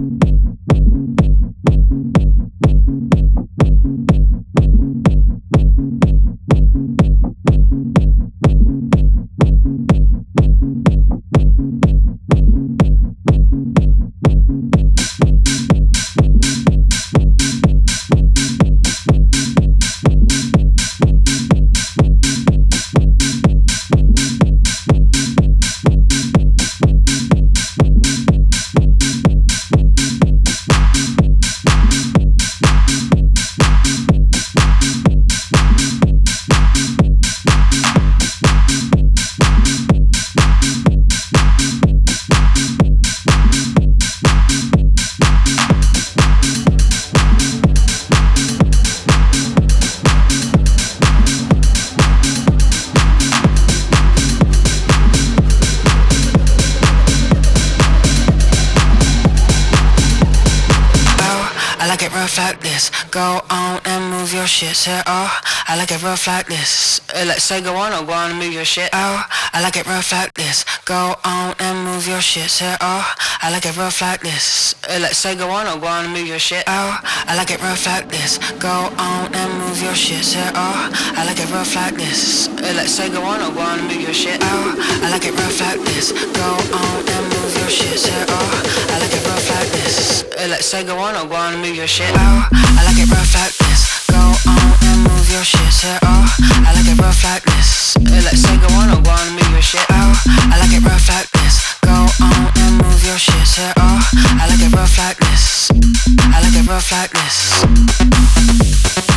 Like this. Go on and move your shit. Say oh, I like it rough like this. Let's say go on and move your shit. Oh, I like it rough like this. Go on and move your shit. Say oh, I like it rough like this. Let's say go on and move your shit. Oh, I like it rough like this. Go on and move your shit. Say oh, I like it rough like this. Let's say go on and move your shit. Oh, I like it rough like this. Go on and move your shit. Say oh, I like it rough like this. Let's say go on and move your shit. Oh, I like it rough like this. Go on and move your shit. Say oh, I like it rough like this. Let's say go on and move your shit. Oh, I like it rough like this. Go on and move your shit. Say oh, I like it rough like this. I like it rough like this.